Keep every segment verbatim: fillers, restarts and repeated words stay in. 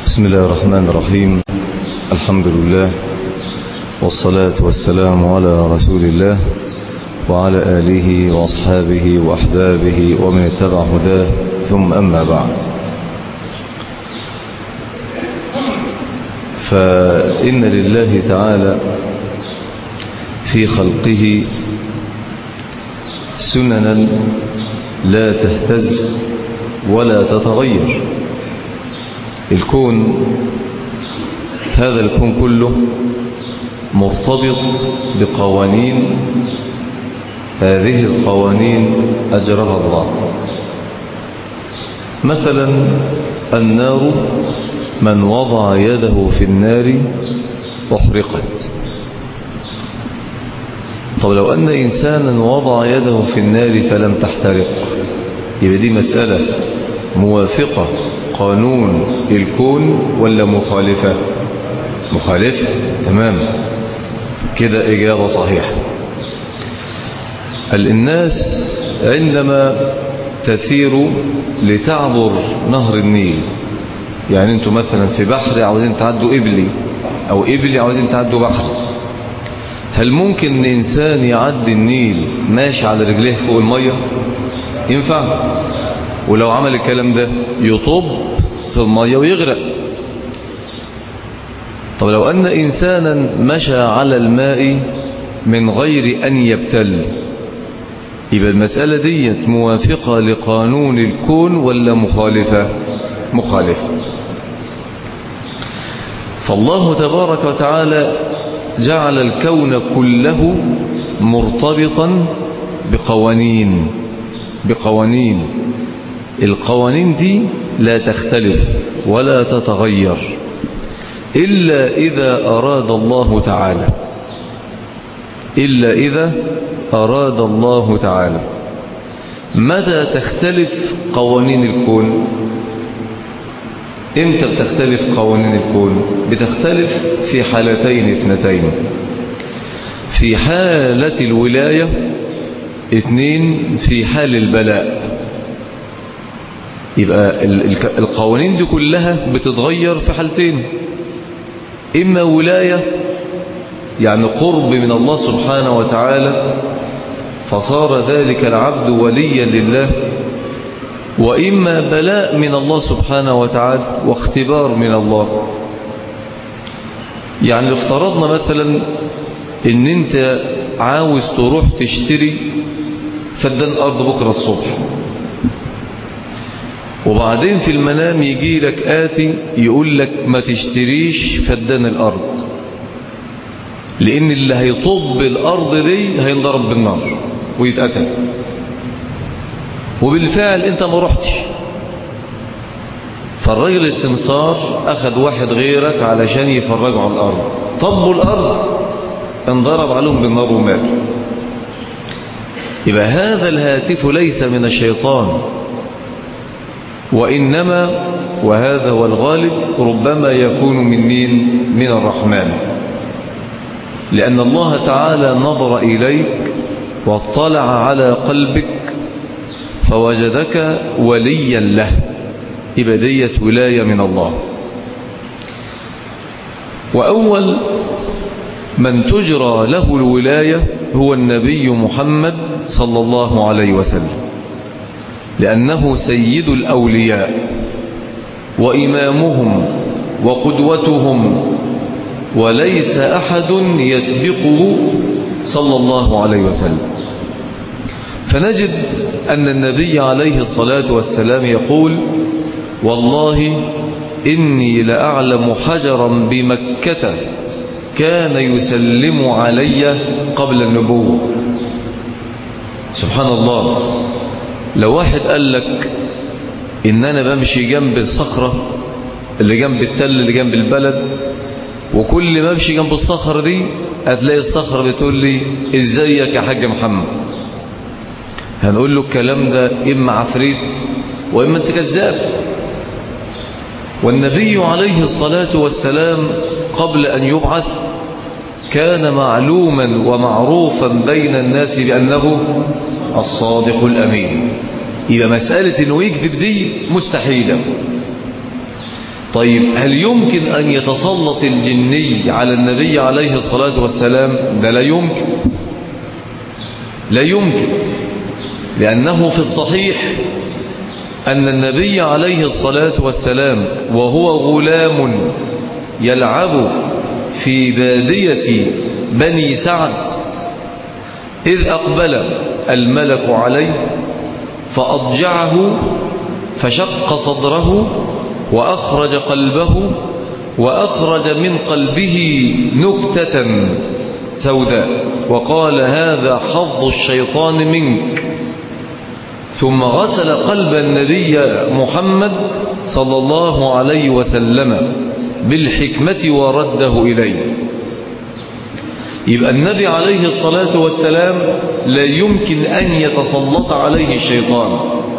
بسم الله الرحمن الرحيم. الحمد لله والصلاة والسلام على رسول الله وعلى آله وأصحابه وأحبابه ومن اتبع هداه، ثم أما بعد. فإن لله تعالى في خلقه سننا لا تهتز ولا تتغير. الكون، هذا الكون كله مرتبط بقوانين، هذه القوانين أجرها الله. مثلا النار، من وضع يده في النار أحرقت. طب لو أن إنسانا وضع يده في النار فلم تحترق، يبقى دي مسألة موافقة قانون الكون ولا مخالفة؟ مخالفة. تمام كده، إجابة صحيحة. الناس عندما تسير لتعبر نهر النيل، يعني انتم مثلا في بحر عاوزين تعدوا إبلي، أو إبلي عاوزين تعدوا بحر، هل ممكن ان إنسان يعدي النيل ماشي على رجليه فوق المية؟ ينفع؟ ولو عمل الكلام ده يطب في المية ويغرق. طب لو أن إنسانا مشى على الماء من غير أن يبتل، يبقى المسألة دي موافقة لقانون الكون ولا مخالفة؟ مخالفة. فالله تبارك وتعالى جعل الكون كله مرتبطا بقوانين بقوانين القوانين دي لا تختلف ولا تتغير إلا إذا أراد الله تعالى إلا إذا أراد الله تعالى. متى تختلف قوانين الكون؟ إمتى بتختلف قوانين الكون؟ بتختلف في حالتين اثنتين: في حالة الولاية، اثنين في حال البلاء. يبقى القوانين دي كلها بتتغير في حالتين: إما ولاية، يعني قرب من الله سبحانه وتعالى فصار ذلك العبد وليا لله، وإما بلاء من الله سبحانه وتعالى واختبار من الله. يعني افترضنا مثلا ان انت عاوز تروح تشتري فدان أرض بكرة الصبح، وبعدين في المنام يجي لك آتي يقول لك ما تشتريش فدان الأرض، لأن اللي هيطب الأرض دي هينضرب بالنار ويتقتل. وبالفعل انت ما رحتش، فالراجل السمسار أخذ واحد غيرك علشان يفرجوا على الأرض، طبوا الأرض، انضرب عليهم بالنار وماتوا. يبقى هذا الهاتف ليس من الشيطان، وإنما، وهذا هو الغالب، ربما يكون من مين؟ من الرحمن، لأن الله تعالى نظر إليك واطلع على قلبك فوجدك وليا له، يبقى ديت ولاية من الله. وأول من تجرى له الولاية هو النبي محمد صلى الله عليه وسلم، لأنه سيد الأولياء وإمامهم وقدوتهم، وليس أحد يسبقه صلى الله عليه وسلم. فنجد أن النبي عليه الصلاة والسلام يقول: والله إني لأعلم حجرا بمكة كان يسلم علي قبل النبوة. سبحان الله. لو واحد قال لك إن أنا بمشي جنب الصخرة اللي جنب التل اللي جنب البلد، وكل ما امشي جنب الصخرة دي هتلاقي الصخرة بتقول لي ازيك يا حاج محمد، هنقول له الكلام ده إما عفريت وإما أنت كذاب. والنبي عليه الصلاة والسلام قبل أن يبعث كان معلوما ومعروفا بين الناس بأنه الصادق الأمين. يبقى مسألة أنه يكذب دي مستحيلة. طيب هل يمكن أن يتسلط الجني على النبي عليه الصلاة والسلام؟ ده لا يمكن، لا يمكن، لأنه في الصحيح أن النبي عليه الصلاة والسلام وهو غلام يلعب في بادية بني سعد إذ أقبل الملك عليه فأضجعه فشق صدره وأخرج قلبه وأخرج من قلبه نكتة سوداء وقال هذا حظ الشيطان منك، ثم غسل قلب النبي محمد صلى الله عليه وسلم بالحكمة ورده إليه. يبقى النبي عليه الصلاة والسلام لا يمكن أن يتسلط عليه الشيطان،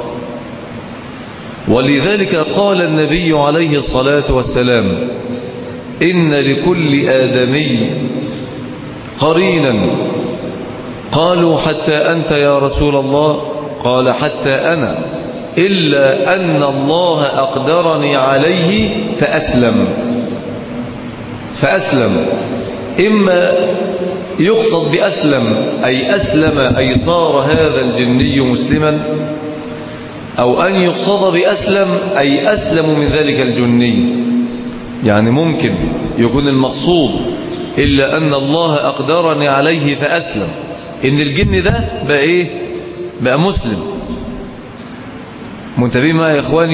ولذلك قال النبي عليه الصلاة والسلام إن لكل آدمي قرينا، قالوا حتى أنت يا رسول الله؟ قال حتى أنا، إلا أن الله أقدرني عليه فأسلم. فأسلم إما يقصد بأسلم أي أسلم أي صار هذا الجني مسلما، أو أن يقصد بأسلم أي أسلم من ذلك الجني. يعني ممكن يكون المقصود إلا أن الله أقدرني عليه فأسلم، إن الجن ده بقى إيه؟ بقى مسلم. منتبهين معي يا إخواني؟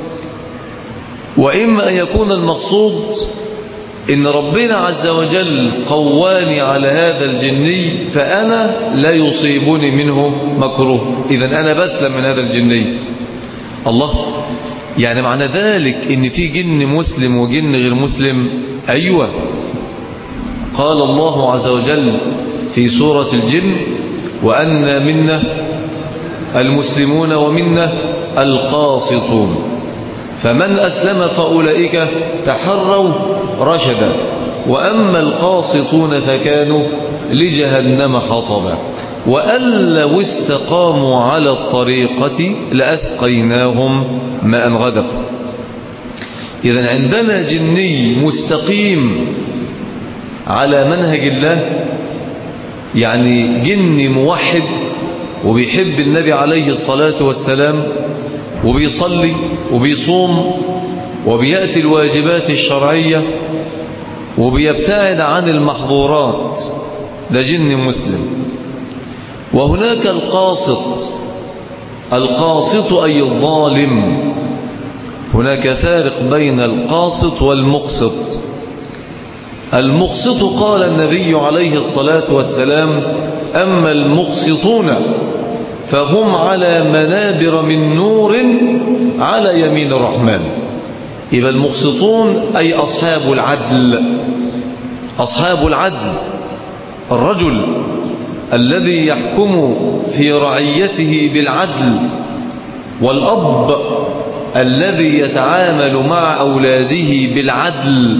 وإما أن يكون المقصود إن ربنا عز وجل قواني على هذا الجني فأنا لا يصيبني منه مكروه، إذن أنا بسلم من هذا الجني. الله، يعني معنى ذلك إن في جن مسلم وجن غير مسلم؟ أيوة، قال الله عز وجل في سورة الجن وأنا منا المسلمون ومنا القاسطون فمن أسلم فأولئك تحروا رشدا وأما القاسطون فكانوا لجهنم حطبا وأن لو استقاموا على الطريقة لأسقيناهم ماء غدقا. إذن عندنا جني مستقيم على منهج الله، يعني جن موحد وبيحب النبي عليه الصلاة والسلام وبيصلي وبيصوم وبيأتي الواجبات الشرعية وبيبتعد عن المحظورات، ده جن مسلم. وهناك القاسط، القاسط أي الظالم، هناك فارق بين القاسط والمقسط. المقسط قال النبي عليه الصلاة والسلام أما المقسطون فهم على منابر من نور على يمين الرحمن. يبقى المقسطون أي أصحاب العدل، أصحاب العدل، الرجل الذي يحكم في رعيته بالعدل، والأب الذي يتعامل مع أولاده بالعدل،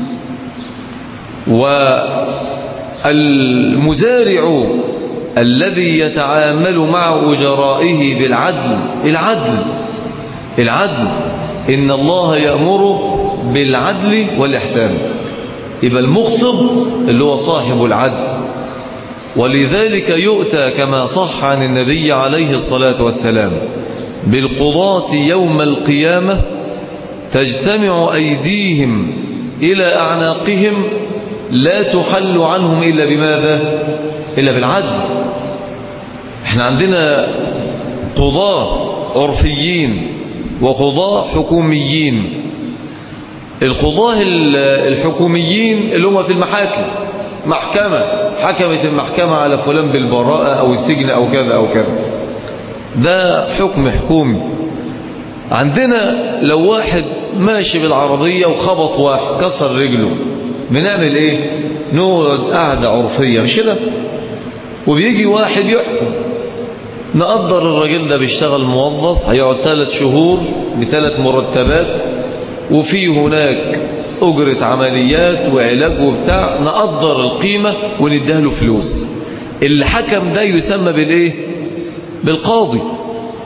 والمزارع الذي يتعامل مع أجرائه بالعدل. العدل العدل إن الله يأمر بالعدل والإحسان. يبقى المقسط اللي هو صاحب العدل، ولذلك يؤتى كما صح عن النبي عليه الصلاة والسلام بالقضاة يوم القيامة تجتمع أيديهم إلى أعناقهم لا تحل عنهم إلا بماذا؟ إلا بالعدل. احنا عندنا قضاة عرفيين وقضاة حكوميين. القضاة الحكوميين اللي هم في المحاكم، محكمة حكمت المحكمة على فلان بالبراءة أو السجن أو كذا أو كذا، ده حكم حكومي. عندنا لو واحد ماشي بالعربية وخبط واحد كسر رجله، بنعمل ايه؟ نقعد قاعدة عرفية، مش كده؟ وبيجي واحد يحكم، نقدر الراجل ده بيشتغل موظف هيقعد ثلاث شهور بثلاث مرتبات، وفي هناك أجرة عمليات وعلاج وبتاع، نقدر القيمة ونديها له فلوس. الحكم ده يسمى بالايه؟ بالقاضي.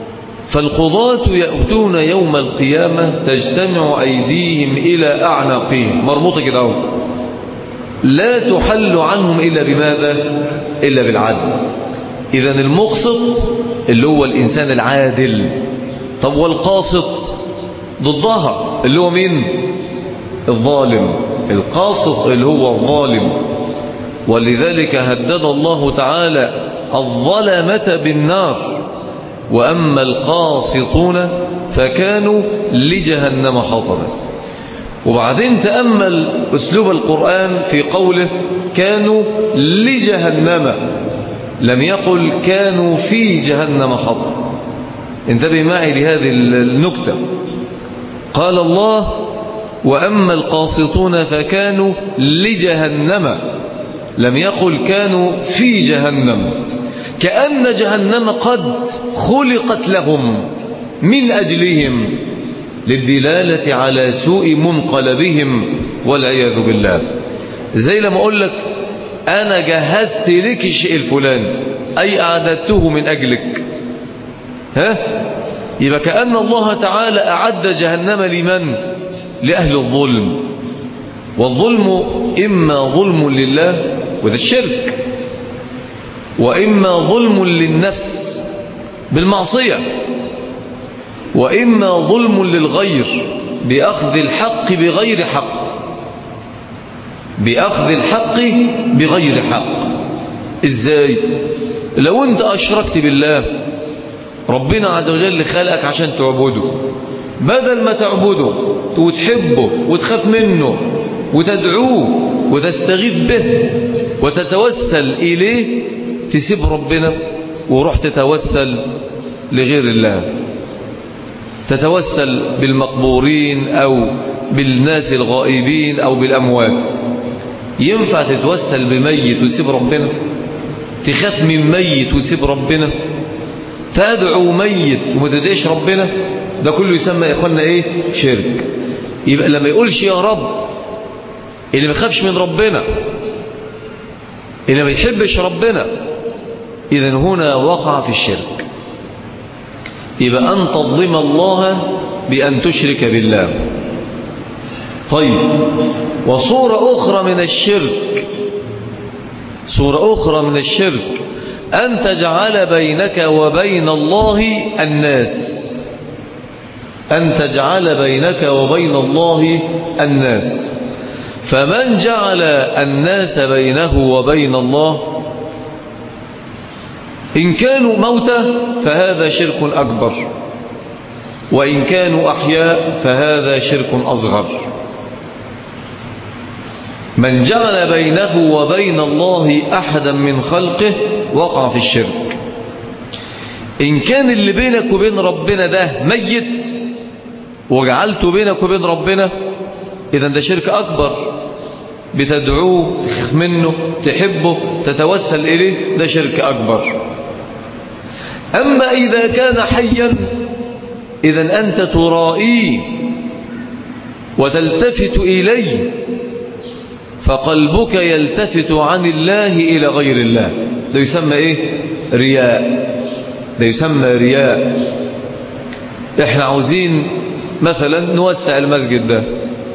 فالقضاة يأتون يوم القيامة تجتمع أيديهم إلى أعناقهم، مربوطة كده اهو، لا تحل عنهم إلا بماذا؟ إلا بالعدل. إذن المقسط اللي هو الإنسان العادل. طب والقاسط ضدها اللي هو مين؟ الظالم. القاسط اللي هو الظالم. ولذلك هدد الله تعالى الظلمة بالنار، وأما القاسطون فكانوا لجهنم حطبا. وبعدين تأمل أسلوب القرآن في قوله كانوا لجهنم، لم يقل كانوا في جهنم حطبا. انتبه معي لهذه النكتة. قال الله وأما القاسطون فكانوا لجهنم، لم يقل كانوا في جهنم، كأن جهنم قد خلقت لهم من أجلهم، للدلالة على سوء منقلبهم والعياذ بالله. زي لما أقول لك أنا جهزت لك الشيء الفلاني، أي أعددته من أجلك، ها؟ يبقى كأن الله تعالى أعد جهنم لمن؟ لأهل الظلم. والظلم إما ظلم لله وده الشرك، وإما ظلم للنفس بالمعصية، وإما ظلم للغير بأخذ الحق بغير حق، بأخذ الحق بغير حق. إزاي؟ لو أنت أشركت بالله، ربنا عز وجل خلقك عشان تعبده، بدل ما تعبده وتحبه وتخاف منه وتدعوه وتستغيث به وتتوسل إليه، تسيب ربنا وروح تتوسل لغير الله، تتوسل بالمقبورين أو بالناس الغائبين أو بالأموات. ينفع تتوسل بميت وتسيب ربنا؟ تخاف من ميت وتسيب ربنا؟ تدعو ميت وما تدعيش ربنا؟ ده كله يسمى يا إخوانا إيه؟ شرك. يبقى لما يقولش يا رب اللي ما يخافش من ربنا، اللي ما يحبش ربنا، إذن هنا وقع في الشرك. يبقى أن تظلم الله بأن تشرك بالله. طيب، وصورة أخرى من الشرك، صورة أخرى من الشرك أن تجعل بينك وبين الله الناس، أن تجعل بينك وبين الله الناس. فمن جعل الناس بينه وبين الله إن كانوا موتى فهذا شرك أكبر، وإن كانوا أحياء فهذا شرك أصغر. من جعل بينه وبين الله أحدا من خلقه وقع في الشرك. إن كان اللي بينك وبين ربنا ده ميت وجعلته بينك وبين ربنا، إذن ده شرك أكبر، بتدعوه، تخاف منه، تحبه، تتوسل إليه، ده شرك أكبر. أما إذا كان حيا، إذن أنت ترائيه وتلتفت إليه، فقلبك يلتفت عن الله إلى غير الله، ده يسمى إيه؟ رياء، ده يسمى رياء. إحنا عاوزين مثلا نوسع المسجد ده،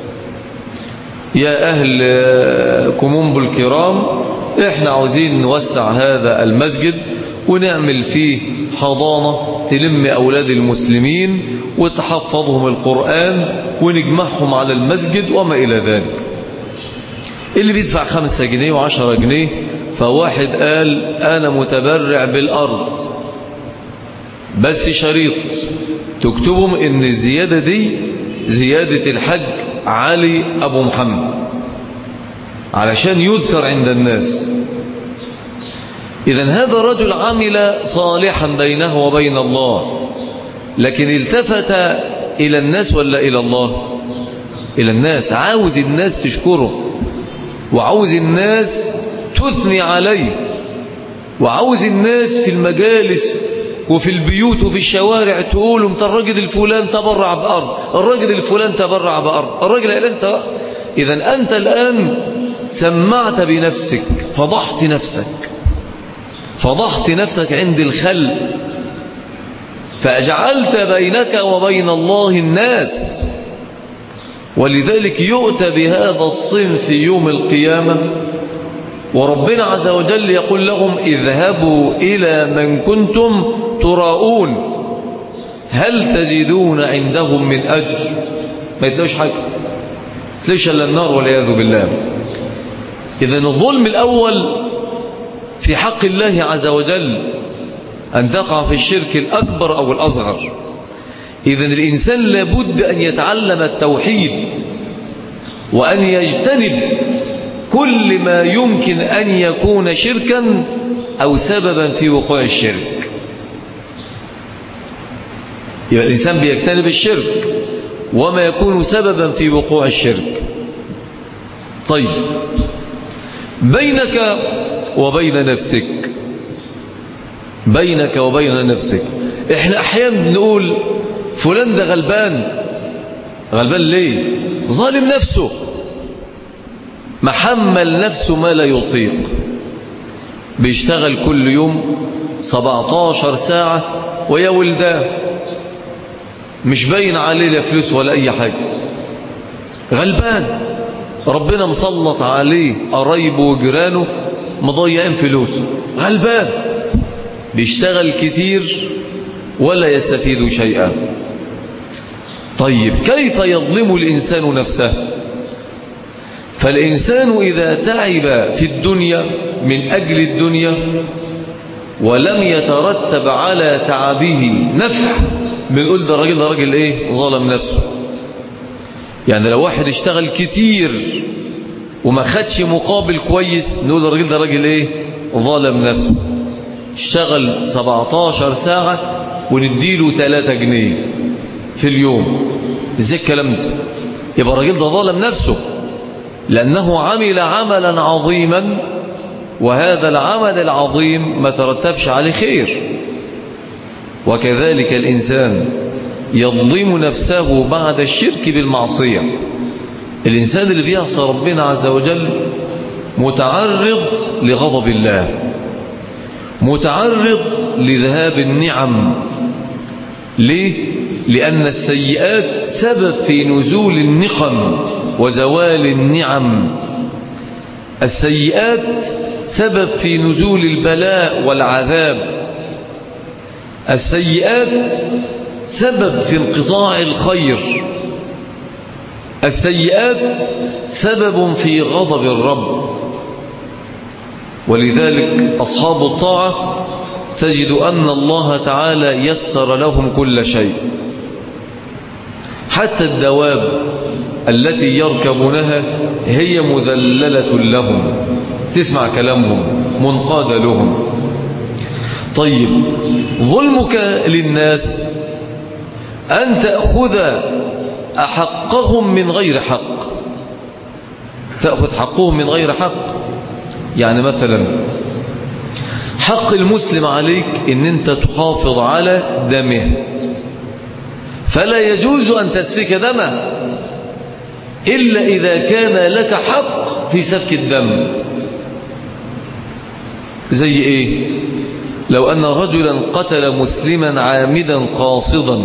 يا أهل كومومبو الكرام، إحنا عاوزين نوسع هذا المسجد ونعمل فيه حضانة تلم أولاد المسلمين وتحفظهم القرآن ونجمعهم على المسجد وما إلى ذلك. اللي بيدفع خمسة جنيه وعشرة جنيه، فواحد قال أنا متبرع بالأرض، بس شريط تكتبهم إن الزيادة دي زيادة الحج علي أبو محمد علشان يذكر عند الناس. إذن هذا الرجل عمل صالحا بينه وبين الله، لكن التفت إلى الناس ولا إلى الله؟ إلى الناس. عاوز الناس تشكره، وعاوز الناس تثني عليه، وعاوز الناس في المجالس وفي البيوت وفي الشوارع تقولوا انت الراجل الفلان تبرع بأرض، الراجل الفلان تبرع بأرض، الراجل الان انت. إذن أنت الآن سمعت بنفسك، فضحت نفسك، فضحت نفسك عند الخلق، فأجعلت بينك وبين الله الناس. ولذلك يؤتى بهذا الصنف يوم القيامة وربنا عز وجل يقول لهم اذهبوا إلى من كنتم تراءون هل تجدون عندهم من أجر؟ ما يتلاقوش حاجة، تلاقوش إلا النار والعياذ بالله. إذن الظلم الأول في حق الله عز وجل أن تقع في الشرك الأكبر أو الأصغر. إذن الإنسان لابد أن يتعلم التوحيد وأن يجتنب كل ما يمكن أن يكون شركا أو سببا في وقوع الشرك. يبقى الإنسان بيجتنب الشرك وما يكون سببا في وقوع الشرك. طيب، بينك وبين نفسك بينك وبين نفسك احنا احيانا بنقول فلان ده غلبان. غلبان ليه؟ ظالم نفسه، محمل نفسه ما لا يطيق، بيشتغل كل يوم سبعتاشر ساعة ويا ولداه مش باين عليه لا فلوس ولا أي حاجة. غلبان، ربنا مسلط عليه قرايبه وجيرانه مضيعين فلوسه. غلبان، بيشتغل كتير ولا يستفيد شيئا. طيب، كيف يظلم الإنسان نفسه؟ فالإنسان إذا تعب في الدنيا من أجل الدنيا ولم يترتب على تعبه نفع، بنقول ده الراجل ده راجل إيه؟ ظلم نفسه. يعني لو واحد اشتغل كتير وما خدش مقابل كويس نقول الراجل ده راجل إيه؟ ظلم نفسه. اشتغل سبعتاشر ساعة ونديله ثلاثة جنيه في اليوم، ازاي الكلام ده؟ يبقى الراجل ده ظلم نفسه لأنه عمل عملا عظيما وهذا العمل العظيم ما ترتبش عليه خير. وكذلك الإنسان يظلم نفسه بعد الشرك بالمعصية. الإنسان اللي بيعصى ربنا عز وجل متعرض لغضب الله، متعرض لذهاب النعم. ليه؟ لأن السيئات سبب في نزول النقم وزوال النعم. السيئات سبب في نزول البلاء والعذاب. السيئات سبب في انقطاع الخير. السيئات سبب في غضب الرب. ولذلك أصحاب الطاعة تجد أن الله تعالى يسر لهم كل شيء، حتى الدواب التي يركبونها هي مذللة لهم، تسمع كلامهم، منقادة لهم. طيب، ظلمك للناس أن تأخذ أحقهم من غير حق، تأخذ حقهم من غير حق. يعني مثلا حق المسلم عليك ان انت تحافظ على دمه، فلا يجوز ان تسفك دمه الا اذا كان لك حق في سفك الدم. زي ايه؟ لو ان رجلا قتل مسلما عامدا قاصدا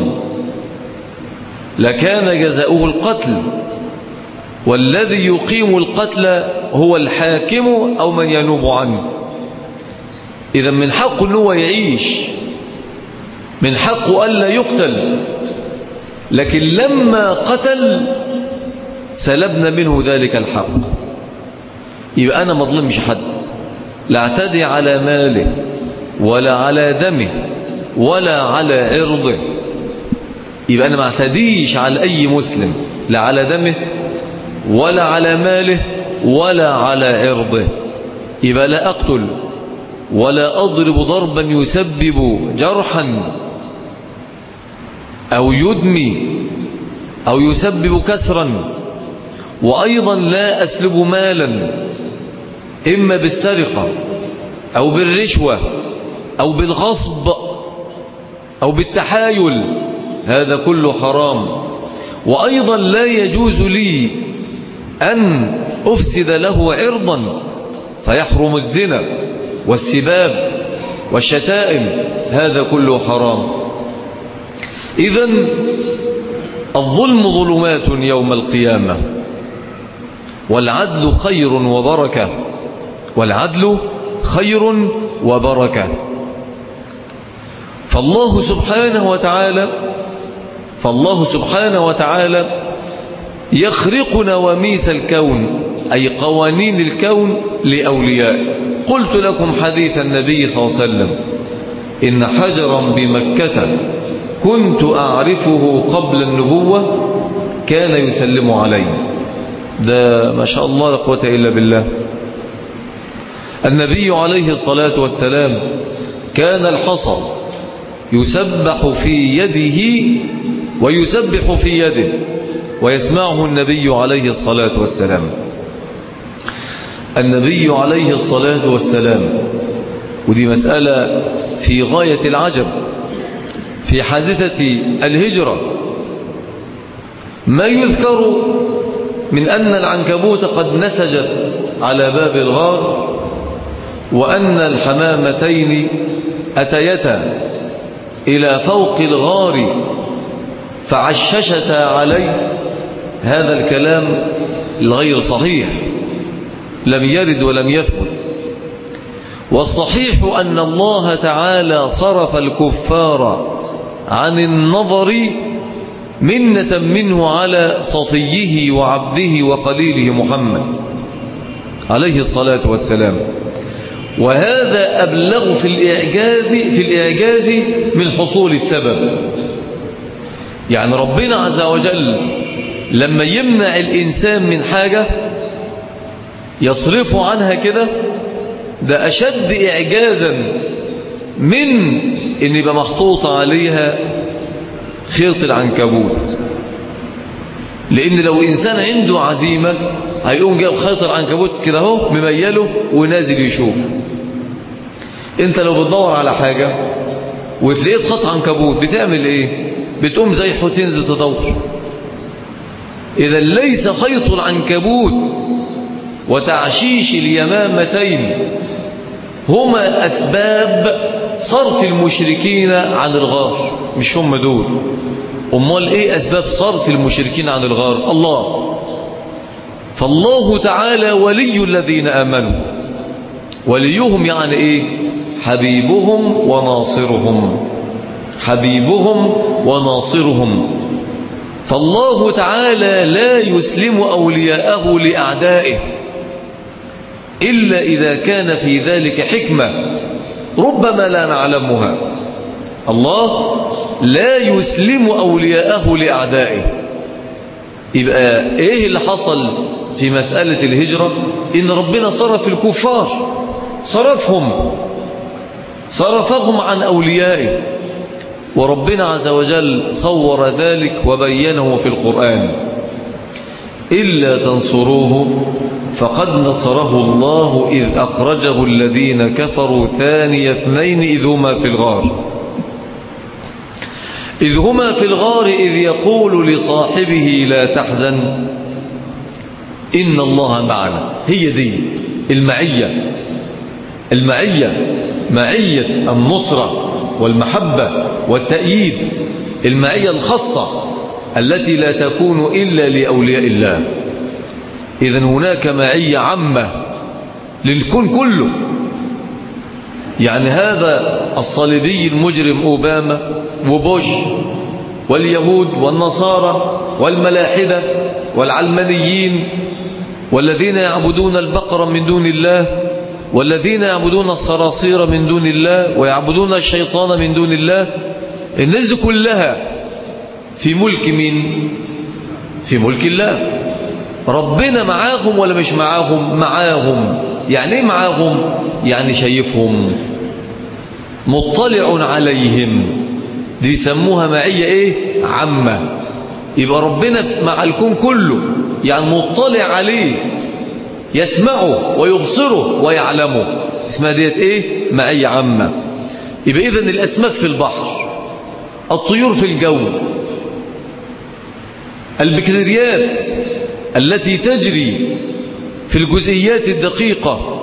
لكان جزاؤه القتل، والذي يقيم القتل هو الحاكم أو من ينوب عنه. إذا من حقه أنه يعيش، من حقه ألا يقتل، لكن لما قتل سلبنا منه ذلك الحق. يبقى أنا ما ظلمش حد، لا اعتدي على ماله ولا على دمه ولا على عرضه. يبقى أنا ما اعتديش على أي مسلم، لا على دمه ولا على ماله ولا على عرضه. يبقى لا أقتل ولا أضرب ضربا يسبب جرحا أو يدمي أو يسبب كسرا، وأيضا لا أسلب مالا إما بالسرقة أو بالرشوة أو بالغصب أو بالتحايل، هذا كله حرام. وأيضا لا يجوز لي أن أفسد له عرضا فيحرم الزنا والسباب والشتائم، هذا كله حرام. إذن الظلم ظلمات يوم القيامة، والعدل خير وبركة، والعدل خير وبركة. فالله سبحانه وتعالى فالله سبحانه وتعالى يخرق نواميس الكون، أي قوانين الكون لأولياء. قلت لكم حديث النبي صلى الله عليه وسلم: إن حجرا بمكة كنت أعرفه قبل النبوة كان يسلم علي. ده ما شاء الله لا قوة إلا بالله. النبي عليه الصلاة والسلام كان الحصى يسبح في يده ويسبح في يده ويسمعه النبي عليه الصلاة والسلام. النبي عليه الصلاة والسلام، ودي مسألة في غاية العجب في حادثة الهجرة، ما يذكر من أن العنكبوت قد نسجت على باب الغار، وأن الحمامتين أتيتا إلى فوق الغار فعششتا عليه. هذا الكلام الغير صحيح، لم يرد ولم يثبت. والصحيح أن الله تعالى صرف الكفار عن النظر منة منه على صفيه وعبده وخليله محمد عليه الصلاة والسلام. وهذا أبلغ في الإعجاز, في الإعجاز من حصول السبب. يعني ربنا عز وجل لما يمنع الإنسان من حاجة يصرف عنها كده، ده أشد إعجازا من إن يبقى محطوط عليها خيط العنكبوت. لأن لو إنسان عنده عزيمة هيقوم جايب خيط العنكبوت كده اهو مميله ونازل يشوف. انت لو بتدور على حاجة وتلاقيت خط عنكبوت بتعمل ايه؟ بتقوم زي حوتنزل تدور. إذا ليس خيط العنكبوت وتعشيش اليمامتين هما أسباب صرف المشركين عن الغار، مش هم دول. أمال إيه أسباب صرف المشركين عن الغار؟ الله. فالله تعالى ولي الذين آمنوا. وليهم يعني إيه؟ حبيبهم وناصرهم، حبيبهم وناصرهم. فالله تعالى لا يسلم أولياءه لأعدائه إلا إذا كان في ذلك حكمة ربما لا نعلمها. الله لا يسلم أولياءه لأعدائه. يبقى إيه اللي حصل في مسألة الهجرة؟ إن ربنا صرف الكفار، صرفهم صرفهم عن أوليائه. وربنا عز وجل صور ذلك وبينه في القرآن: إلا تنصروه فقد نصره الله إذ أخرجه الذين كفروا ثاني اثنين إذ هما في الغار إذ هما في الغار إذ يقول لصاحبه لا تحزن إن الله معنا. هي دي المعية، المعية معية النصرة والمحبة والتأييد، المعية الخاصة التي لا تكون إلا لأولياء الله. إذن هناك معية عامة للكون كله. يعني هذا الصليبي المجرم أوباما وبوش واليهود والنصارى والملاحدة والعلمانيين والذين يعبدون البقر من دون الله والذين يعبدون الصراصير من دون الله ويعبدون الشيطان من دون الله، الناس كلها في ملك مين؟ في ملك الله. ربنا معاهم ولا مش معاهم؟ معاهم. يعني ايه معاهم؟ يعني شايفهم، مطلع عليهم. دي يسموها معية ايه؟ عامة. يبقى ربنا مع الكون كله، يعني مطلع عليه، يسمعه ويبصره ويعلمه. اسمها ديت ايه؟ معية عامة. يبقى إذن الأسماك في البحر، الطيور في الجو، البكتيريات التي تجري في الجزئيات الدقيقة،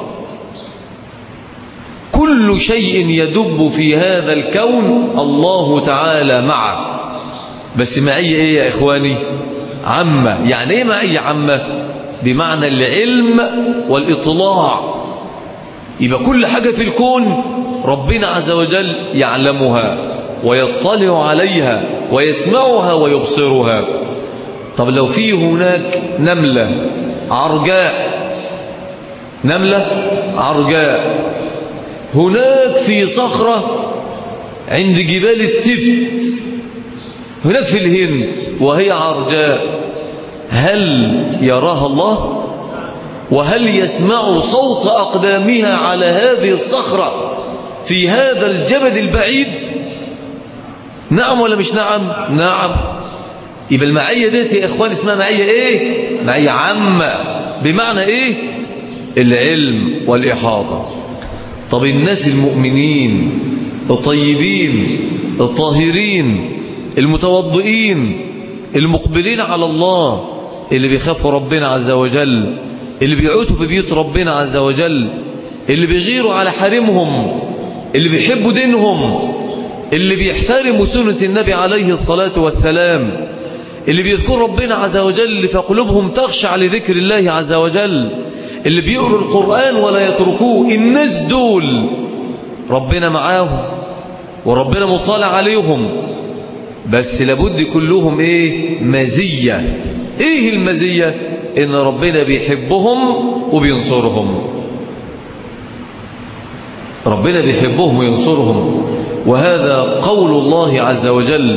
كل شيء يدب في هذا الكون الله تعالى معه. بس معية ايه يا اخواني؟ عامة. يعني ايه معية عامة؟ بمعنى العلم والاطلاع. يبقى كل حاجة في الكون ربنا عز وجل يعلمها ويطلع عليها ويسمعها ويبصرها. طب لو في هناك نملة عرجاء، نملة عرجاء هناك في صخرة عند جبال التبت هناك في الهند وهي عرجاء، هل يراها الله؟ وهل يسمع صوت أقدامها على هذه الصخرة في هذا الجبل البعيد؟ نعم ولا مش نعم؟ نعم. يبقى المعية ديت يا إخوان اسمها معية إيه؟ معية عامة. بمعنى إيه؟ العلم والإحاطة. طب الناس المؤمنين الطيبين الطاهرين المتوضئين المقبلين على الله، اللي بيخافوا ربنا عز وجل، اللي بيعودوا في بيوت ربنا عز وجل، اللي بيغيروا على حرمهم، اللي بيحبوا دينهم، اللي بيحترموا سنة النبي عليه الصلاة والسلام، اللي بيذكر ربنا عز وجل فقلوبهم تخشع لذكر الله عز وجل، اللي بيقروا القرآن ولا يتركوه، الناس دول ربنا معاهم وربنا مطلع عليهم، بس لابد كلهم ايه؟ مزية. ايه المزية؟ ان ربنا بيحبهم وبينصرهم، ربنا بيحبهم وينصرهم. وهذا قول الله عز وجل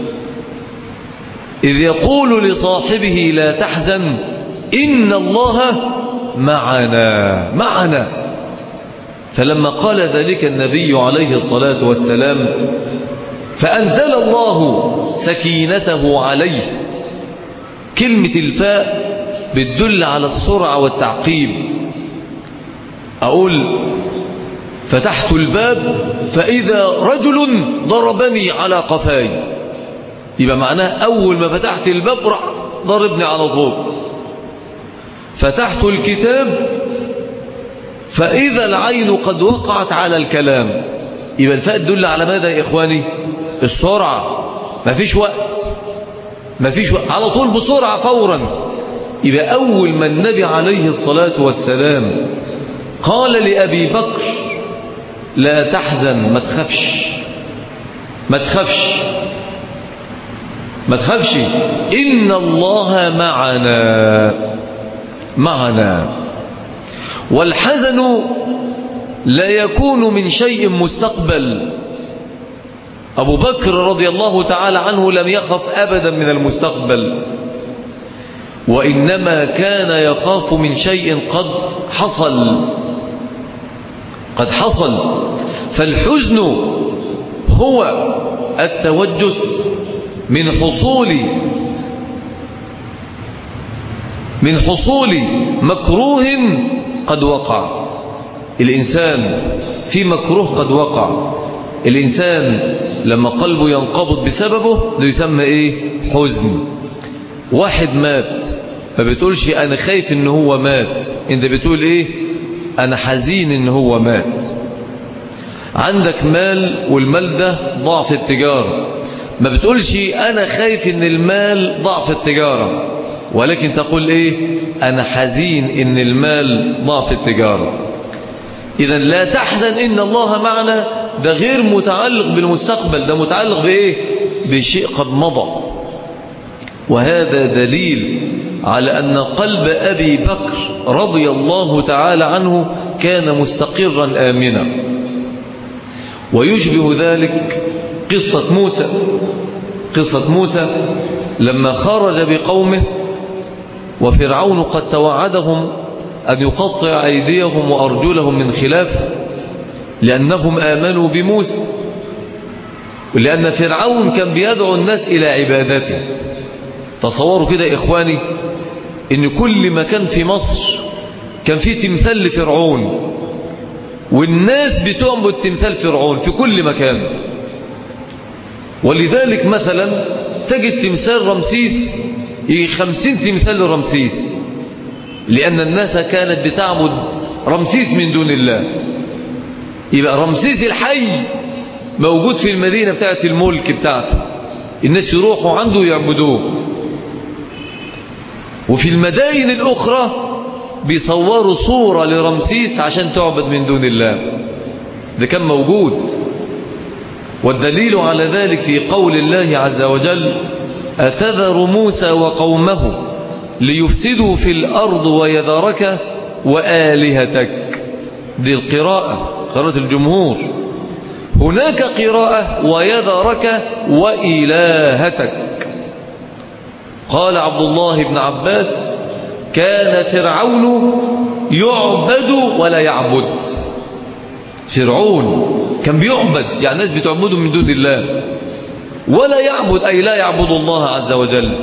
إذ يقول لصاحبه لا تحزن إن الله معنا معنا. فلما قال ذلك النبي عليه الصلاة والسلام فأنزل الله سكينته عليه. كلمة الفاء بتدل على السرعة والتعقيب. أقول فتحت الباب فإذا رجل ضربني على قفاي، يبقى معناه أول ما فتحت الباب ضربني على طول. فتحت الكتاب فإذا العين قد وقعت على الكلام، يبقى الفاء تدل على ماذا يا إخواني؟ السرعة. ما فيش وقت، ما فيش وقت، على طول بسرعة فورا. يبقى أول ما النبي عليه الصلاة والسلام قال لأبي بكر لا تحزن، ما تخافش ما تخافش ما تخافش إن الله معنا معنا. والحزن لا يكون من شيء مستقبل. أبو بكر رضي الله تعالى عنه لم يخف أبدا من المستقبل، وإنما كان يخاف من شيء قد حصل قد حصل. فالحزن هو التوجس من حصول من حصول مكروه قد وقع. الإنسان في مكروه قد وقع، الإنسان لما قلبه ينقبض بسببه ده يسمى إيه؟ حزن. واحد مات ما بتقولش أنا خايف إن هو مات، أنت بتقول إيه؟ أنا حزين إن هو مات. عندك مال والمال ده ضاع في التجارة، ما بتقولش أنا خايف إن المال ضاع في التجارة، ولكن تقول إيه؟ أنا حزين إن المال ضاع في التجارة. إذا لا تحزن إن الله معنا ده غير متعلق بالمستقبل، ده متعلق بإيه؟ بشيء قد مضى. وهذا دليل على أن قلب أبي بكر رضي الله تعالى عنه كان مستقرا آمنا. ويشبه ذلك قصة موسى قصة موسى لما خرج بقومه وفرعون قد توعدهم أن يقطع أيديهم وأرجلهم من خلاف لأنهم آمنوا بموسى، ولأن فرعون كان بيدعو الناس إلى عبادته. تصوروا كده يا إخواني إن كل مكان في مصر كان فيه تمثال لفرعون، والناس بتعبد تمثال فرعون في كل مكان. ولذلك مثلا تجد تمثال رمسيس يجي خمسين تمثال لرمسيس، لأن الناس كانت بتعبد رمسيس من دون الله. يبقى رمسيس الحي موجود في المدينة بتاعت الملك بتاعته، الناس يروحوا عنده يعبدوه. وفي المدائن الأخرى بيصوروا صورة لرمسيس عشان تعبد من دون الله. ده كان موجود. والدليل على ذلك في قول الله عز وجل: أتذر موسى وقومه ليفسدوا في الأرض ويذرك وآلهتك. دي القراءة، قراءة الجمهور. هناك قراءة ويذرك وإلهتك. قال عبد الله بن عباس: كان فرعون يعبد ولا يعبد. فرعون كان بيعبد، يعني الناس بتعبده من دون الله، ولا يعبد أي لا يعبد الله عز وجل.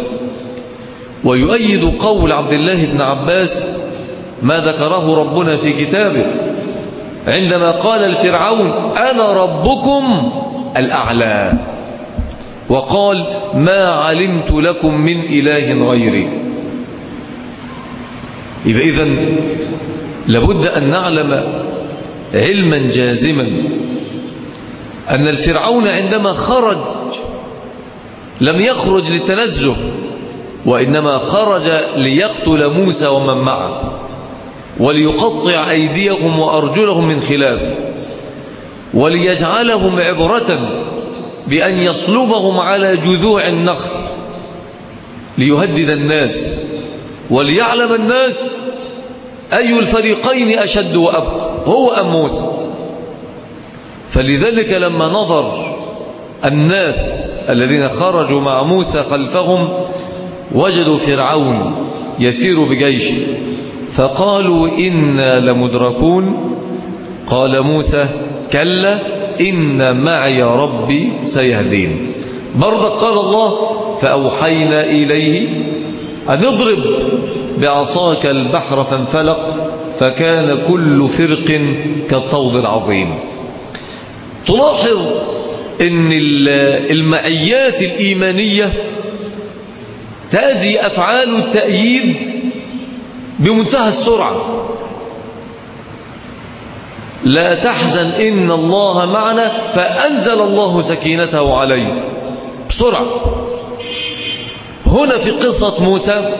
ويؤيد قول عبد الله بن عباس ما ذكره ربنا في كتابه عندما قال الفرعون: أنا ربكم الأعلى، وقال: ما علمت لكم من إله غيري. يبقى إذن لابد أن نعلم علما جازما أن الفرعون عندما خرج لم يخرج للتنزه، وإنما خرج ليقتل موسى ومن معه، وليقطع أيديهم وأرجلهم من خلاف، وليجعلهم عبرة بأن يصلبهم على جذوع النخل ليهدد الناس، وليعلم الناس أي الفريقين أشد وأبقى، هو أم موسى. فلذلك لما نظر الناس الذين خرجوا مع موسى خلفهم وجدوا فرعون يسير بجيشه، فقالوا: إنا لمدركون. قال موسى: كلا إن معي ربي سيهدين. برضك قال الله: فأوحينا إليه أن اضرب بعصاك البحر فانفلق فكان كل فرق كالطود العظيم. تلاحظ أن المعيات الإيمانية تأتي أفعال التأييد بمنتهى السرعة. لا تحزن إن الله معنا، فأنزل الله سكينته عليه بسرعة. هنا في قصة موسى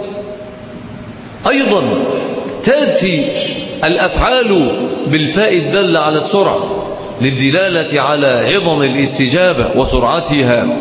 أيضا تأتي الأفعال بالفاء الدالة على السرعة للدلالة على عظم الاستجابة وسرعتها.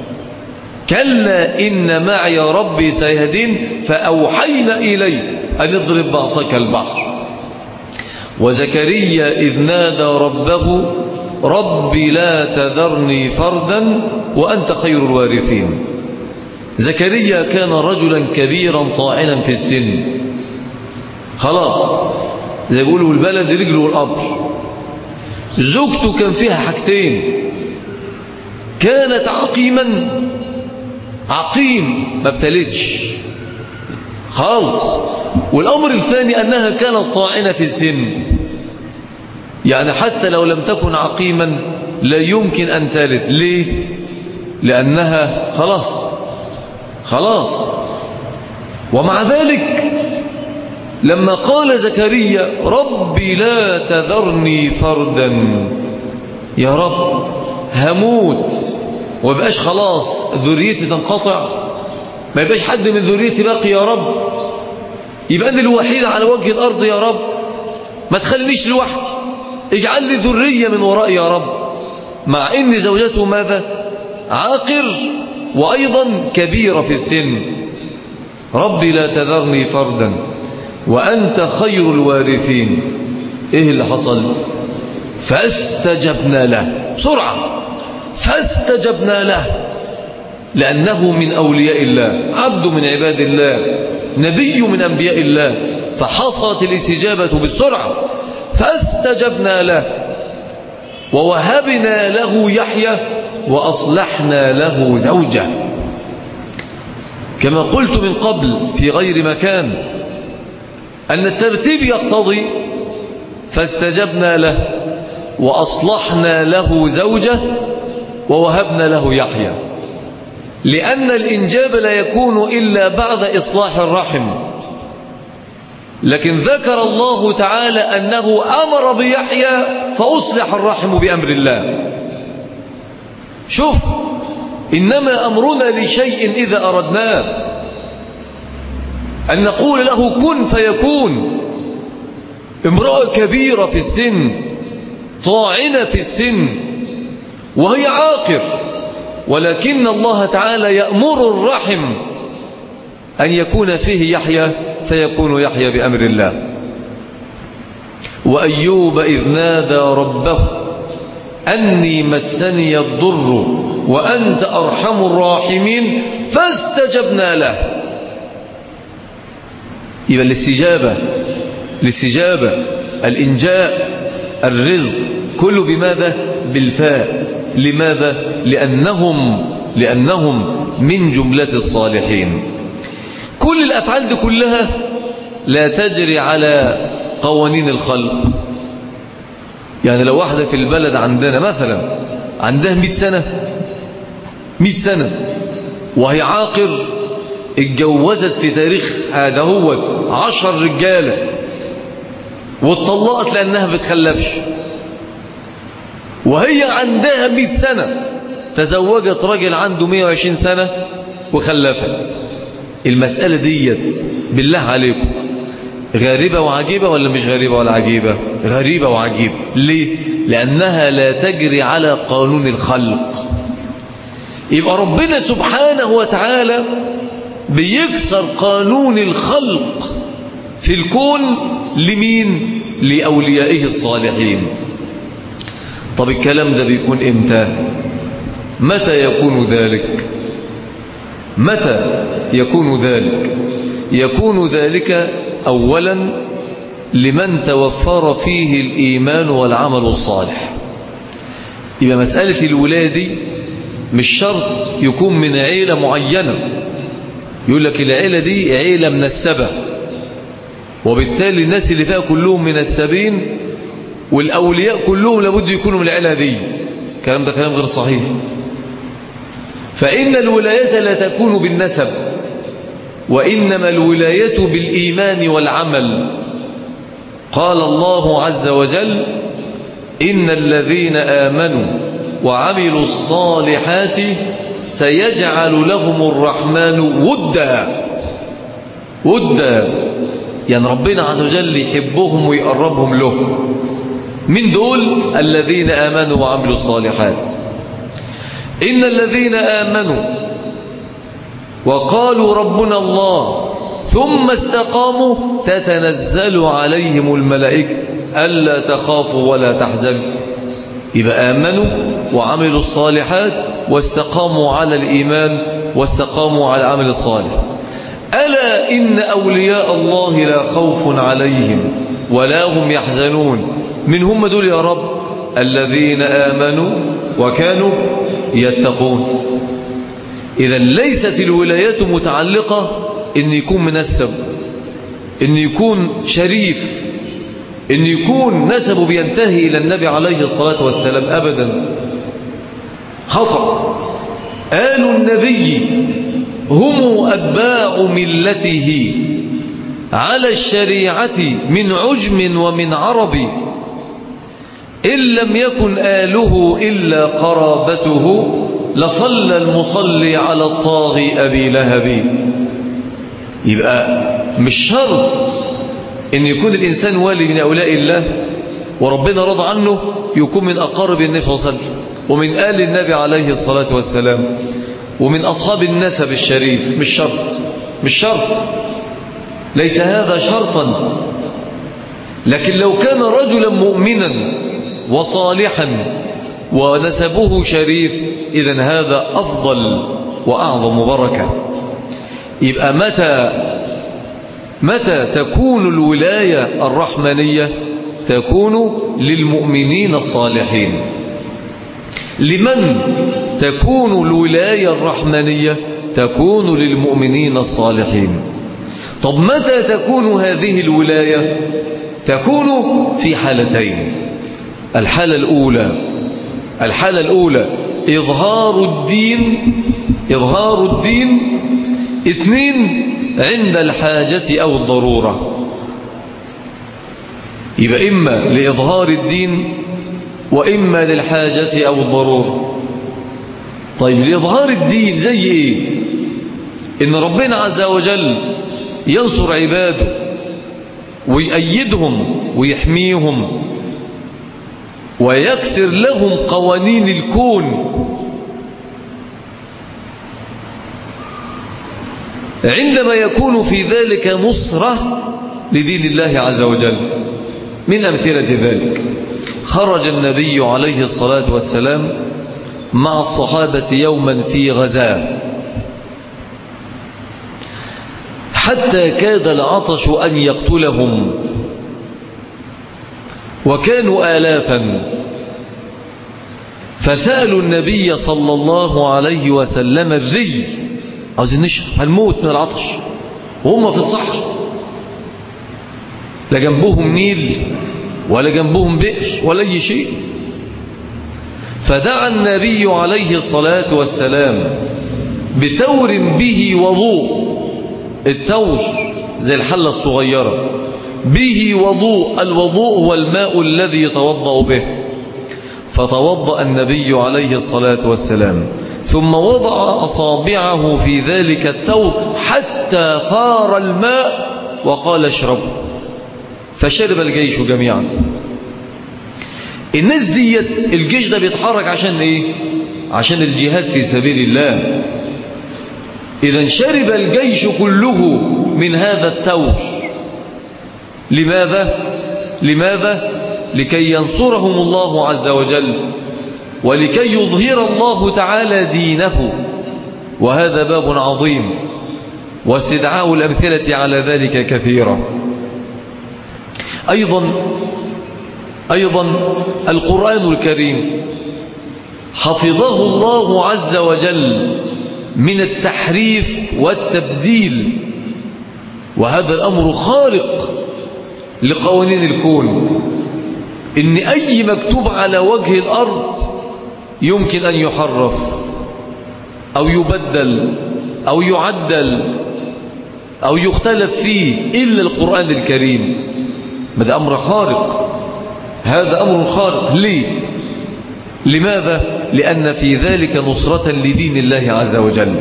كلا إن معي ربي سيهدين فأوحينا إليه أن اضرب بعصاك البحر. وزكريا إذ نادى ربه: رب لا تذرني فردا وأنت خير الوارثين. زكريا كان رجلا كبيرا طاعنا في السن، خلاص زي يقولوا البلد رجله والقبر. زوجته كان فيها حاجتين: كانت عقيما، عقيم ما ابتلتش خالص، والأمر الثاني أنها كانت طاعنة في السن، يعني حتى لو لم تكن عقيما لا يمكن أن تلد. ليه؟ لأنها خلاص خلاص. ومع ذلك لما قال زكريا: ربي لا تذرني فردا، يا رب هموت ويبقاش خلاص ذريتي تنقطع، ما يبقاش حد من ذريتي باقي يا رب، يبقى أنا الوحيد على وجه الأرض يا رب، ما تخلينيش لوحدي، اجعل لي ذرية من ورائي يا رب. مع إن زوجته ماذا؟ عاقر وأيضا كبيرة في السن. ربي لا تذرني فردا وأنت خير الوارثين. إيه اللي حصل؟ فاستجبنا له بسرعة، فاستجبنا له لأنه من أولياء الله، عبد من عباد الله، نبي من أنبياء الله، فحصلت الاستجابة بالسرعة. فاستجبنا له ووهبنا له يحيى وأصلحنا له زوجه. كما قلت من قبل في غير مكان أن الترتيب يقتضي فاستجبنا له وأصلحنا له زوجه ووهبنا له يحيى، لأن الإنجاب لا يكون إلا بعد إصلاح الرحم. لكن ذكر الله تعالى أنه أمر بيحيى فأصلح الرحم بأمر الله. شوف إنما أمرنا لشيء إذا أردناه أن نقول له كن فيكون. امرأة كبيرة في السن، طاعنة في السن، وهي عاقر، ولكن الله تعالى يأمر الرحم أن يكون فيه يحيى فيكون يحيى بأمر الله. وأيوب إذ نادى ربه أني مسني الضر وأنت أرحم الراحمين فاستجبنا له. يبقى الاستجابة الاستجابة الإنجاء الرزق كله بماذا؟ بالفاء. لماذا؟ لأنهم لأنهم من جملة الصالحين. كل الأفعال دي كلها لا تجري على قوانين الخلق. يعني لو واحدة في البلد عندنا مثلا عندها مئة سنة مئة سنة وهي عاقر، اتجوزت في تاريخ هذا هو عشر رجالة واتطلقت لأنها بتخلفش، وهي عندها مئة سنة تزوجت رجل عنده مئة وعشرين سنة وخلفت. المسألة ديت بالله عليكم غريبة وعجيبة ولا مش غريبة ولا عجيبة؟ غريبة وعجيبة. ليه؟ لأنها لا تجري على قانون الخلق. يبقى ربنا سبحانه وتعالى بيكسر قانون الخلق في الكون لمين؟ لأوليائه الصالحين. طب الكلام ده بيكون إمتى؟ متى يكون ذلك؟ متى يكون ذلك؟ يكون ذلك أولا لمن توفر فيه الإيمان والعمل الصالح. يبقى مسألة الولادة مش شرط يكون من عيلة معينة. يقول لك العيلة دي عيلة منسبة وبالتالي الناس اللي فيها كلهم منسبين والأولياء كلهم لابد يكونوا من العيلة دي. الكلام ده كلام غير صحيح. فإن الولاية لا تكون بالنسب، وإنما الولاية بالإيمان والعمل. قال الله عز وجل إن الذين آمنوا وعملوا الصالحات سيجعل لهم الرحمن ودا. ودا يعني ربنا عز وجل يحبهم ويقربهم له. من دول الذين آمنوا وعملوا الصالحات. إن الذين آمنوا وقالوا ربنا الله ثم استقاموا تتنزل عليهم الملائكة ألا تخافوا ولا تحزنوا. يبقى آمنوا وعملوا الصالحات واستقاموا على الإيمان واستقاموا على العمل الصالح. ألا إن أولياء الله لا خوف عليهم ولا هم يحزنون. من هم دول يا رب؟ الذين آمنوا وكانوا يتقون. إذا ليست الولايات متعلقة إن يكون منسب، إن يكون شريف، إن يكون نسبه بينتهي إلى النبي عليه الصلاة والسلام. أبدا، خطأ. آل النبي هم أتباع ملته على الشريعة من عجم ومن عربي، إن لم يكن آله إلا قرابته لصلى المصلي على الطاغي أبي لهب. يبقى مش شرط إن يكون الإنسان والي من أولاء الله وربنا رضى عنه يكون من أقارب النبي صلى الله عليه وسلم ومن آل النبي عليه الصلاة والسلام ومن أصحاب النسب الشريف. مش شرط، مش شرط، ليس هذا شرطا. لكن لو كان رجلا مؤمنا وصالحا ونسبه شريف إذن هذا أفضل وأعظم بركة. يبقى متى متى تكون الولاية الرحمنية؟ تكون للمؤمنين الصالحين. لمن تكون الولاية الرحمنية؟ تكون للمؤمنين الصالحين. طب متى تكون هذه الولاية؟ تكون في حالتين. الحالة الأولى الحالة الأولى إظهار الدين إظهار الدين اثنين عند الحاجة أو الضرورة. يبقى إما لإظهار الدين وإما للحاجة أو الضرورة. طيب لإظهار الدين زي إيه؟ إن ربنا عز وجل ينصر عباده ويأيدهم ويحميهم ويكسر لهم قوانين الكون. عندما يكون في ذلك نصرة لدين الله عز وجل. من أمثلة ذلك خرج النبي عليه الصلاة والسلام مع الصحابة يوما في غزاة حتى كاد العطش أن يقتلهم، وكانوا آلافا، فسألوا النبي صلى الله عليه وسلم الري، عاوزين نشرب، هنموت من العطش، وهم في الصحراء لا جنبهم نيل ولا جنبهم بئر ولا أي شيء. فدعا النبي عليه الصلاة والسلام بتور به وضوء، التور زي الحلة الصغيرة، به وضوء، الوضوء هو الماء الذي يتوضأ به. فتوضأ النبي عليه الصلاة والسلام ثم وضع أصابعه في ذلك التور حتى فار الماء وقال اشربوا، فشرب الجيش جميعا. الناس ديت الجيش ده بيتحرك عشان ايه؟ عشان الجهاد في سبيل الله. إذن شرب الجيش كله من هذا التور. لماذا؟ لماذا؟ لكي ينصرهم الله عز وجل ولكي يظهر الله تعالى دينه، وهذا باب عظيم، واستدعاء الأمثلة على ذلك كثيرة. أيضا أيضا القرآن الكريم حفظه الله عز وجل من التحريف والتبديل، وهذا الأمر خارق لقوانين الكون، إن أي مكتوب على وجه الأرض يمكن أن يحرف أو يبدل أو يعدل أو يختلف فيه إلا القرآن الكريم. هذا أمر خارق، هذا أمر خارق. ليه؟ لماذا؟ لأن في ذلك نصرة لدين الله عز وجل.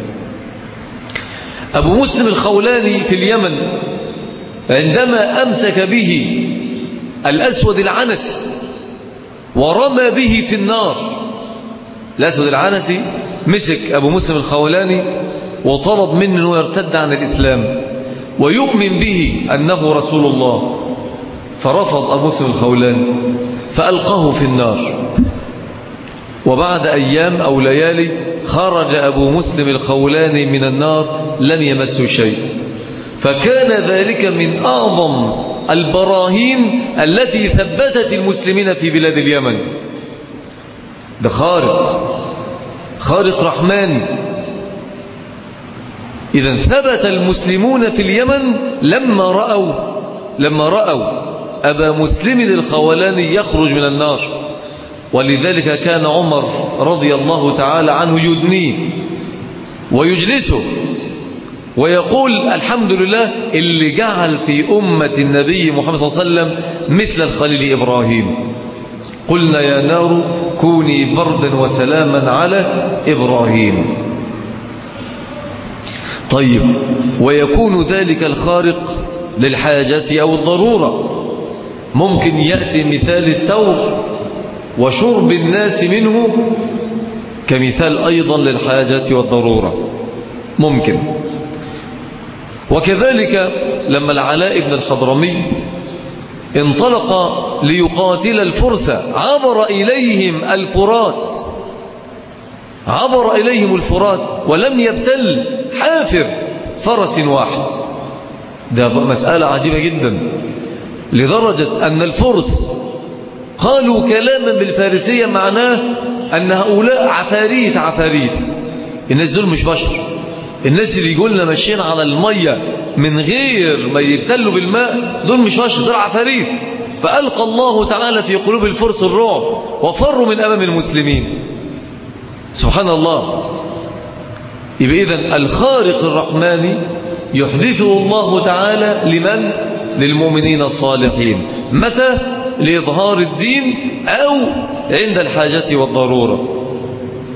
أبو مسلم الخولاني في اليمن عندما أمسك به الأسود العنسي ورمى به في النار، الأسود العنسي مسك أبو مسلم الخولاني وطلب منه أنه يرتد عن الإسلام ويؤمن به أنه رسول الله، فرفض أبو مسلم الخولاني فألقاه في النار. وبعد أيام أو ليالي خرج أبو مسلم الخولاني من النار لم يمسه شيء. فكان ذلك من أعظم البراهين التي ثبتت المسلمين في بلاد اليمن. ده خارق، خارق رحمن. إذن ثبت المسلمون في اليمن لما رأوا لما رأوا أبا مسلم الخولاني يخرج من النار. ولذلك كان عمر رضي الله تعالى عنه يدنيه ويجلسه ويقول الحمد لله اللي جعل في أمة النبي محمد صلى الله عليه وسلم مثل الخليل إبراهيم. قلنا يا نار كوني بردا وسلاما على إبراهيم. طيب، ويكون ذلك الخارق للحاجة أو الضرورة. ممكن يأتي مثال التور وشرب الناس منه كمثال أيضا للحاجة والضرورة، ممكن. وكذلك لما العلاء بن الحضرمي انطلق ليقاتل الفرس عبر إليهم الفرات عبر إليهم الفرات ولم يبتل حافر فرس واحد. ده مسألة عجيبة جدا، لدرجة أن الفرس قالوا كلاما بالفارسية معناه أن هؤلاء عفاريت عفاريت الناس دول مش بشر. الناس اللي يقولنا ماشيين على المية من غير ما يبتلوا بالماء دول مش بشر، دول عفاريت. فألقى الله تعالى في قلوب الفرس الرعب وفروا من أمام المسلمين. سبحان الله. يبقى إذن الخارق الرحماني يحدثه الله تعالى لمن؟ للمؤمنين الصالحين. متى؟ لإظهار الدين أو عند الحاجة والضرورة.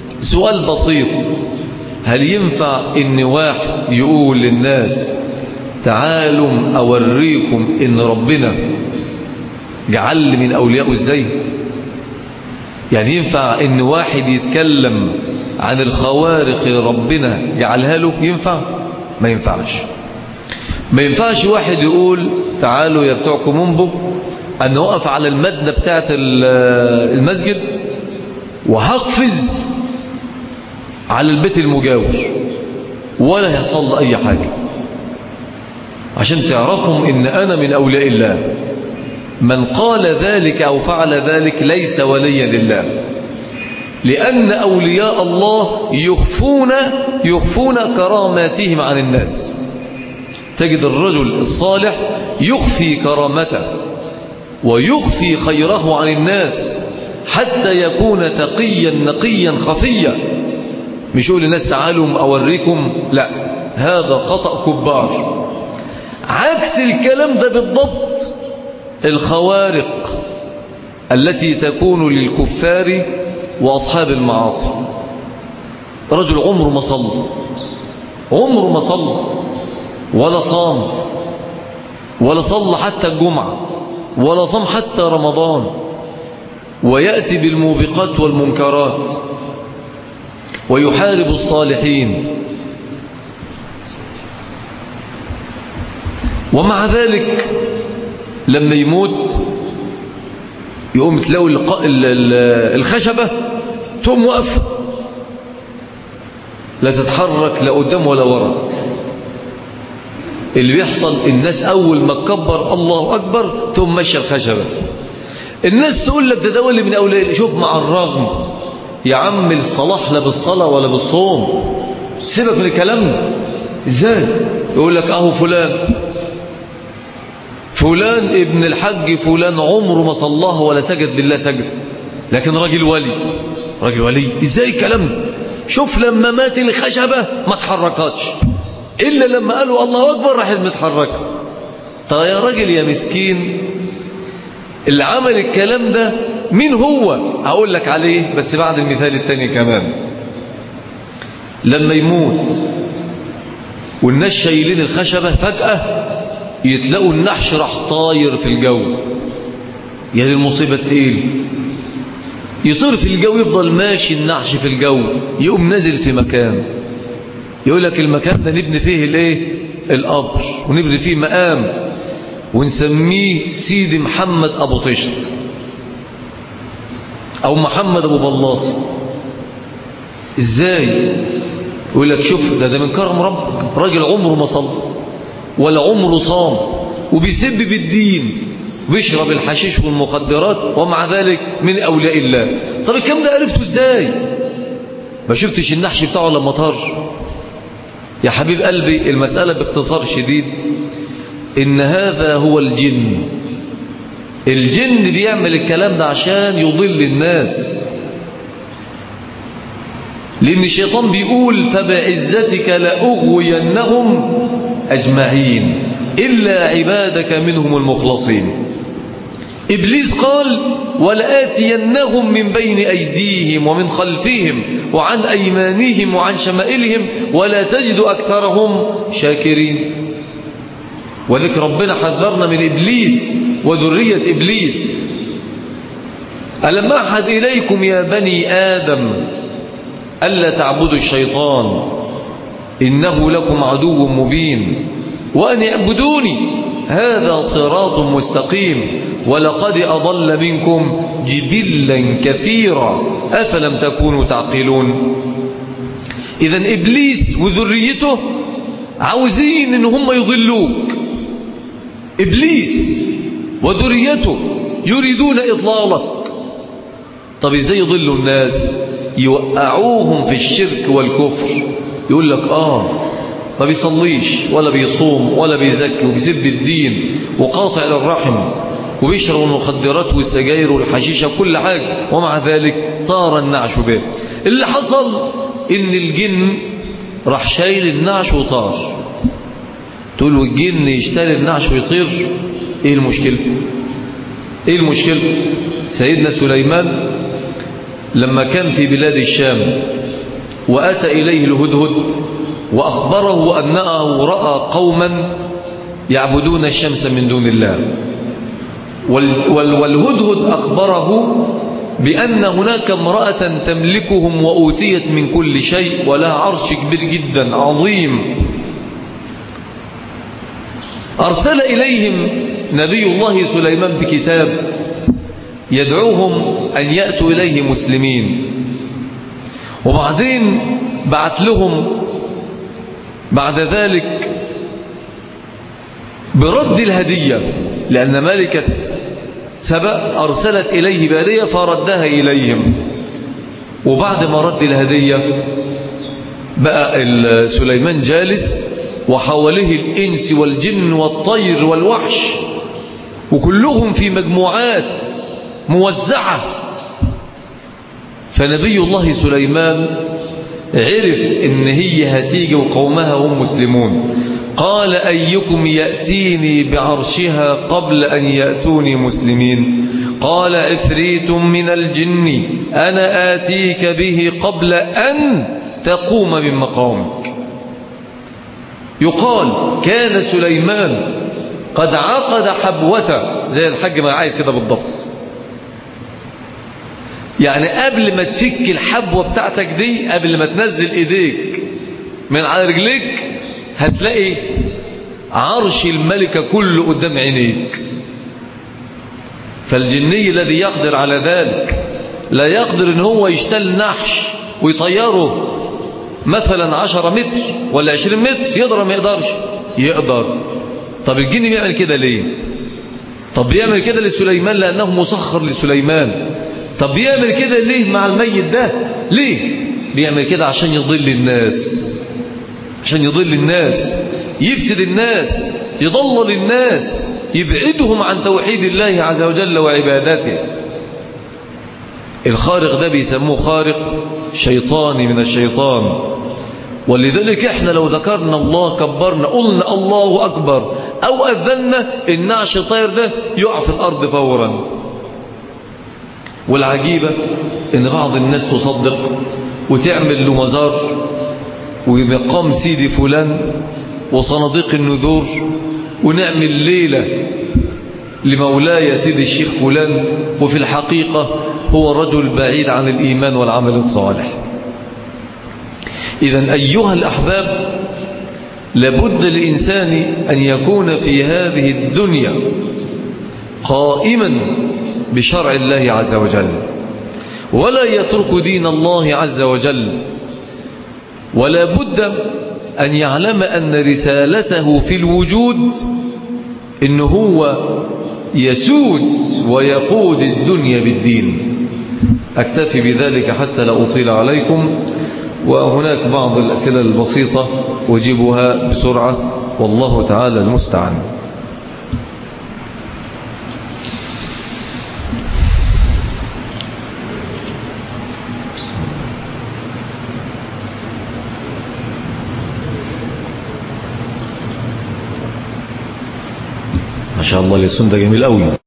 سؤال بسيط، هل ينفع ان واحد يقول للناس تعالوا اوريكم ان ربنا جعل من اوليائه ازاي؟ يعني ينفع ان واحد يتكلم عن الخوارق ربنا جعلها له؟ ينفع؟ ما ينفعش. ما ينفعش واحد يقول تعالوا يا بتوع كومومبو أن أقف على المبنى بتاعت المسجد وهقفز على البيت المجاور ولا يحصل أي حاجة، عشان تعرفهم إن أنا من أولياء الله. من قال ذلك أو فعل ذلك ليس وليا لله، لأن أولياء الله يخفون يخفون كراماتهم عن الناس. تجد الرجل الصالح يخفي كرامته ويخفي خيره عن الناس حتى يكون تقيا نقيا خفيا، مش يقول للناس تعالوا أوريكم، لا، هذا خطأ كبار. عكس الكلام ده بالضبط الخوارق التي تكون للكفار وأصحاب المعاصي. رجل عمره ما صلى، عمره ما صلى ولا صام ولا صلى حتى الجمعة ولا صام حتى رمضان، ويأتي بالموبقات والمنكرات ويحارب الصالحين، ومع ذلك لما يموت يقوم تلاقوا الخشبة تقوم وقف لا تتحرك لا قدام ولا ورا. اللي بيحصل الناس أول ما تكبر الله أكبر تقوم ماشيه الخشبة. الناس تقول لك ده ده اللي من أولياء. شوف، مع الرغم يا عم الصلاح لا بالصلاة ولا بالصوم، سيبك من الكلام ده. ازاي يقول لك اهو فلان فلان ابن الحج فلان عمره ما صلاه ولا سجد لله سجد، لكن راجل ولي. راجل ولي ازاي الكلام ده؟ شوف لما مات الخشبة ما تحركتش إلا لما قالوا الله أكبر راحت متحركة. طيب يا راجل يا مسكين، اللي عمل الكلام ده مين هو؟ هقول لك عليه بس بعد المثال التاني كمان. لما يموت والناس شايلين الخشبة فجأة يتلاقوا النحش راح طاير في الجو، يا دي المصيبة التقيل. يطير في الجو، يفضل ماشي النحش في الجو، يقوم نازل في مكان، يقول لك المكان ده نبني فيه الايه؟ القبر، ونبني فيه مقام ونسميه سيدي محمد ابو طشت او محمد ابو بلاص. ازاي؟ يقول لك شوف ده ده من كرم ربك، راجل عمره ما صلى ولا عمره صام وبيسب بالدين وبيشرب الحشيش والمخدرات، ومع ذلك من اولياء الله. طب الكلام ده عرفته ازاي؟ ما شفتش النحش بتاعه لما طار؟ يا حبيب قلبي المسألة باختصار شديد إن هذا هو الجن. الجن بيعمل الكلام ده عشان يضل الناس، لأن الشيطان بيقول فبعزتك لأغوينهم أجمعين إلا عبادك منهم المخلصين. إبليس قال ولآتينهم من بين أيديهم ومن خلفهم وعن أيمانهم وعن شمائلهم ولا تجد أكثرهم شاكرين. وذلك ربنا حذرنا من إبليس وذرية إبليس. ألم أعهد إليكم يا بني آدم ألا تعبدوا الشيطان إنه لكم عدو مبين وأن اعبدوني هذا صراط مستقيم ولقد أضل منكم جبلا كثيرا أفلم تكونوا تعقلون. إذن إبليس وذريته عاوزين إن هم يضلوك. إبليس وذريته يريدون إضلالك. طب إزاي يضلوا الناس؟ يوقعوهم في الشرك والكفر. يقول لك آه ما بيصليش ولا بيصوم ولا بيزكي وبيسب الدين وقاطع للرحم وبيشرب المخدرات والسجاير والحشيشة وكل حاجة، ومع ذلك طار النعش به. اللي حصل إن الجن راح شايل النعش وطار. تقول له الجن يشتري النعش ويطير؟ إيه المشكلة؟ إيه المشكلة؟ سيدنا سليمان لما كان في بلاد الشام وأتى إليه الهدهد وأخبره أنه رأى قوما يعبدون الشمس من دون الله، والهدهد أخبره بأن هناك امرأة تملكهم وأوتيت من كل شيء ولها عرش كبير جدا عظيم. أرسل إليهم نبي الله سليمان بكتاب يدعوهم أن يأتوا إليه مسلمين، وبعدين بعت لهم بعد ذلك برد الهدية، لأن ملكة سبأ أرسلت إليه بهدية فردها إليهم. وبعد ما رد الهدية بقى سليمان جالس وحوله الإنس والجن والطير والوحش، وكلهم في مجموعات موزعة. فنبي الله سليمان عرف إن هي هتيجي وقومها هم مسلمون، قال أيكم يأتيني بعرشها قبل أن يأتوني مسلمين؟ قال عفريت من الجن أنا آتيك به قبل أن تقوم من مقامك. يقال كان سليمان قد عقد حبوته زي الحج ما عايد كده بالضبط، يعني قبل ما تفك الحبوة بتاعتك دي، قبل ما تنزل ايديك من على رجليك، هتلاقي عرش الملكة كله قدام عينيك. فالجني الذي يقدر على ذلك لا يقدر ان هو يشتل نحش ويطيره مثلا عشرة متر ولا عشرين متر، يقدر ما يقدرش؟ يقدر. طب الجن بيعمل كده ليه؟ طب بيعمل كده لسليمان لأنه مسخر لسليمان. طب بيعمل كده ليه مع الميت ده؟ ليه بيعمل كده؟ عشان يضل الناس، عشان يضل الناس، يفسد الناس، يضلل الناس، يبعدهم عن توحيد الله عز وجل وعبادته. الخارق ده بيسموه خارق شيطاني من الشيطان. ولذلك احنا لو ذكرنا الله كبرنا قلنا الله أكبر أو أذنا، النعش الطير ده يقع في الأرض فورا. والعجيبة ان بعض الناس تصدق وتعمل له مزار ومقام سيدي فلان وصناديق النذور، ونعمل ليلة لمولاي سيدي الشيخ فلان، وفي الحقيقة هو رجل بعيد عن الإيمان والعمل الصالح. إذن أيها الأحباب، لابد للإنسان أن يكون في هذه الدنيا قائما بشرع الله عز وجل، ولا يترك دين الله عز وجل، ولا بد أن يعلم أن رسالته في الوجود إنه هو يسوس ويقود الدنيا بالدين. أكتفي بذلك حتى لا أطيل عليكم، وهناك بعض الأسئلة البسيطة أجيبها بسرعة، والله تعالى المستعان. ما شاء الله، الاسم ده جميل قوي.